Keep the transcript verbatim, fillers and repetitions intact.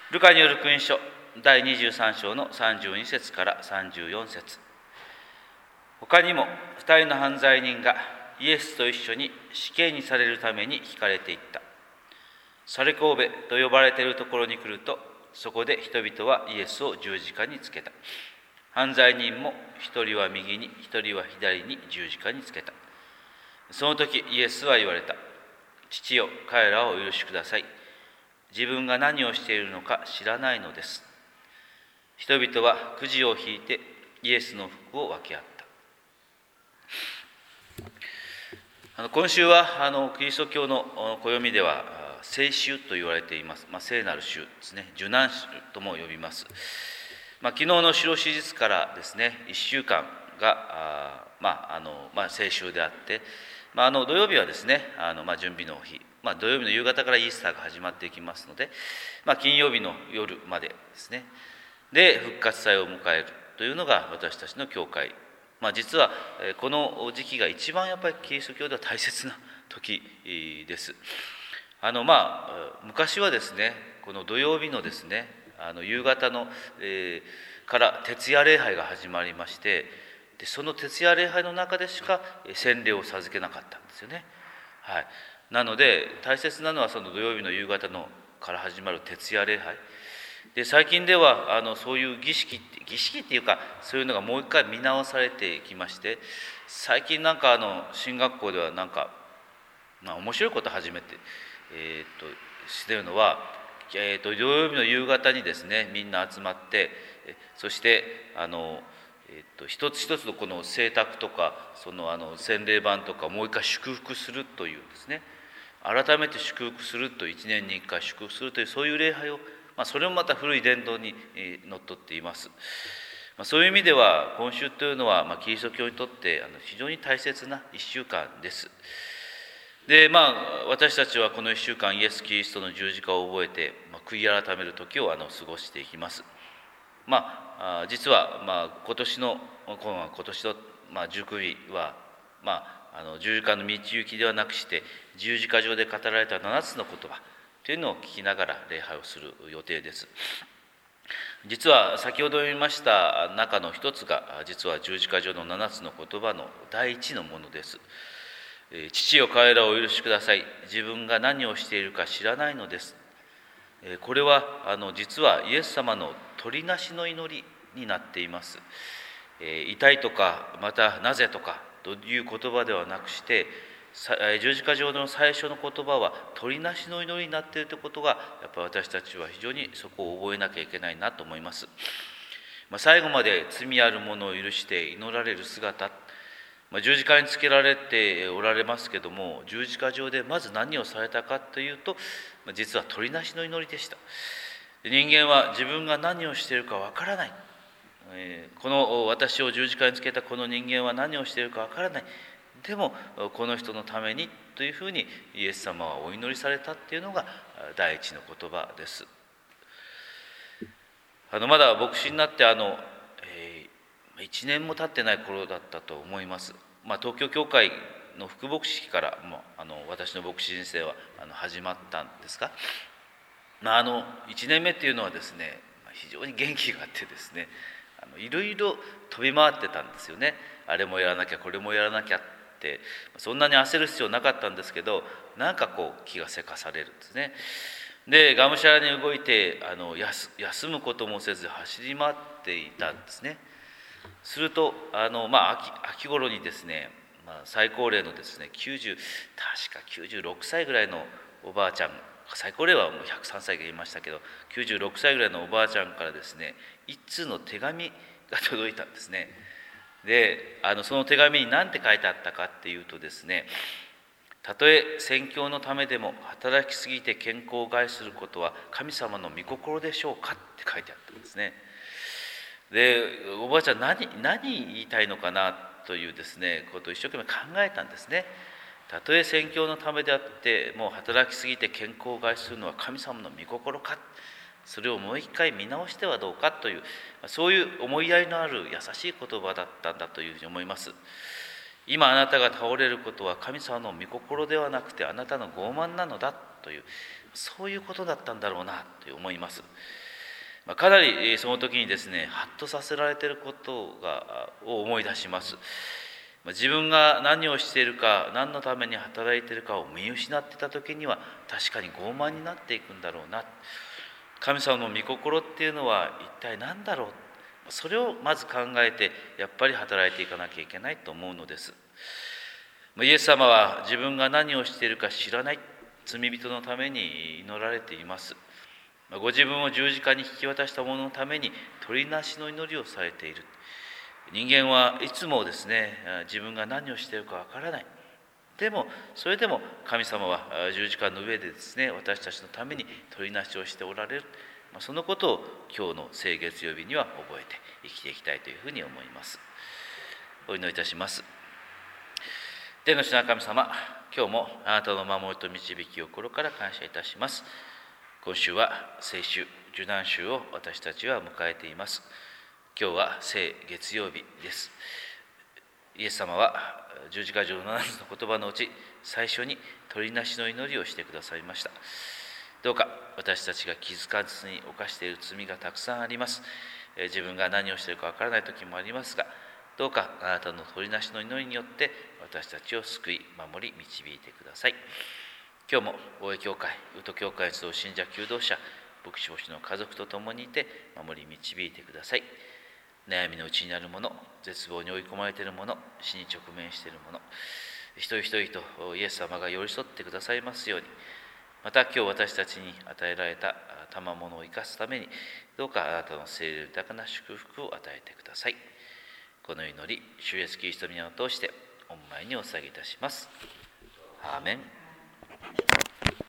ルカによる福音書だいにじゅうさん章のさんじゅうに節からさんじゅうよん節。他にも二人の犯罪人がイエスと一緒に死刑にされるために引かれていった。サレコーベと呼ばれているところに来ると、そこで人々はイエスを十字架につけた。犯罪人も一人は右に一人は左に十字架につけた。その時イエスは言われた。父よ、彼らをお許しください。自分が何をしているのか知らないのです。人々はくじを引いてイエスの服を分け合った。あの今週はあのキリスト教の暦では聖週と言われています。まあ、聖なる週ですね。受難週とも呼びます。まあ、昨日の白史実からですね、いっしゅうかんがあ、まああのまあ、聖週であって、まあ、あの土曜日はですね、あのまあ準備の日、まあ、土曜日の夕方からイースターが始まっていきますので、まあ、金曜日の夜までですね、で復活祭を迎えるというのが私たちの教会。まあ、実はこの時期が一番やっぱりキリスト教では大切な時です。あのまあ昔はですね、この土曜日のですね、あの夕方の、えー、から徹夜礼拝が始まりまして、でその徹夜礼拝の中でしか洗礼を授けなかったんですよね。はい、なので大切なのはその土曜日の夕方のから始まる徹夜礼拝で、最近ではあのそういう儀式って儀式っていうか、そういうのがもう一回見直されてきまして、最近なんかあの進学校ではなんか、まあ、面白いこと始めて、えー、っとしてるのは、えー、っと土曜日の夕方にですね、みんな集まって、そしてあの、えー、っと一つ一つのこの聖卓とかそのあの洗礼板とかもう一回祝福するというですね、改めて祝福すると、いちねんにいっかい祝福するという、そういう礼拝を、まあ、それもまた古い伝統にのっとっています。まあ、そういう意味では今週というのは、まあ、キリスト教にとってあの非常に大切ないっしゅうかんです。でまあ私たちはこのいっしゅうかんイエス・キリストの十字架を覚えて、まあ、悔い改める時をあの過ごしていきます。まあ実は、まあ、今年の今年の、まあ、塾日は、まあ、あの十字架の道行きではなくして、十字架上で語られたななつの言葉というのを聞きながら礼拝をする予定です。実は先ほど読みました中の一つが、実は十字架上のななつの言葉の第一のものです。父よ、彼らをお許しください。自分が何をしているか知らないのです。これはあの実はイエス様の取りなしの祈りになっています。痛いとか、またなぜとかという言葉ではなくして、十字架上の最初の言葉は取りなしの祈りになっているということが、やっぱり私たちは非常にそこを覚えなきゃいけないなと思います。まあ、最後まで罪ある者を許して祈られる姿、まあ、十字架につけられておられますけども、十字架上でまず何をされたかというと、実は取りなしの祈りでした。人間は自分が何をしているかわからない、この私を十字架につけたこの人間は何をしているかわからない、でもこの人のためにというふうにイエス様はお祈りされたっていうのが第一の言葉です。あのまだ牧師になってあの、えー、いちねんも経ってない頃だったと思います。まあ、東京教会の副牧師からもあの私の牧師人生はあの始まったんですが、まあ、あのいちねんめっていうのはですね、非常に元気があってですね、あのいろいろ飛び回ってたんですよね。あれもやらなきゃこれもやらなきゃって、そんなに焦る必要なかったんですけど、なんかこう気がせかされるんですね。でがむしゃらに動いてあの 休, 休むこともせず走り回っていたんですね。するとあの、まあ、秋, 秋頃にですね、まあ、最高齢のですねきゅうじゅう確かきゅうじゅうろくさいぐらいのおばあちゃん、最高齢はもうひゃくさんさいが言いましたけど、きゅうじゅうろくさいぐらいのおばあちゃんからですね、一通の手紙が届いたんですね。であのその手紙に何て書いてあったかっていうとですね、たとえ宣教のためでも働きすぎて健康を害することは神様の御心でしょうかって書いてあったんですね。でおばあちゃん 何, 何言いたいのかなというですねことを一生懸命考えたんですね。たとえ宣教のためであってもう働きすぎて健康を害するのは神様の御心か、それをもう一回見直してはどうかという、そういう思いやりのある優しい言葉だったんだというふうに思います。今あなたが倒れることは神様の御心ではなくてあなたの傲慢なのだという、 そういうことだったんだろうなと思います。まあ、かなりその時にですね、ハッとさせられていることがを思い出します。自分が何をしているか、何のために働いているかを見失ってた時には、確かに傲慢になっていくんだろうな。神様の御心っていうのは一体何だろう。それをまず考えて、やっぱり働いていかなきゃいけないと思うのです。イエス様は自分が何をしているか知らない罪人のために祈られています。ご自分を十字架に引き渡した者のために取りなしの祈りをされている。人間はいつもですね、自分が何をしているかわからない。でもそれでも神様は十字架の上でですね、私たちのために取りなしをしておられる。そのことを今日の聖月曜日には覚えて生きていきたいというふうに思います。お祈りいたします。天の父なる神様、今日もあなたの守りと導きを心から感謝いたします。今週は聖週、受難週を私たちは迎えています。今日は聖月曜日です。イエス様は十字架上のななつの言葉のうち、最初に取りなしの祈りをしてくださいました。どうか私たちが気づかずに犯している罪がたくさんあります。自分が何をしているかわからない時もありますが、どうかあなたの取りなしの祈りによって私たちを救い、守り、導いてください。今日も大江教会、宇都教会に集う信者求道者、牧師牧師の家族と共にいて守り導いてください。悩みの内にあるもの、絶望に追い込まれているもの、死に直面しているもの、一人一人とイエス様が寄り添ってくださいますように、また今日私たちに与えられた賜物を生かすために、どうかあなたの聖霊豊かな祝福を与えてください。この祈り、主イエスキリストの皆を通して御前にお捧げいたします。アーメン。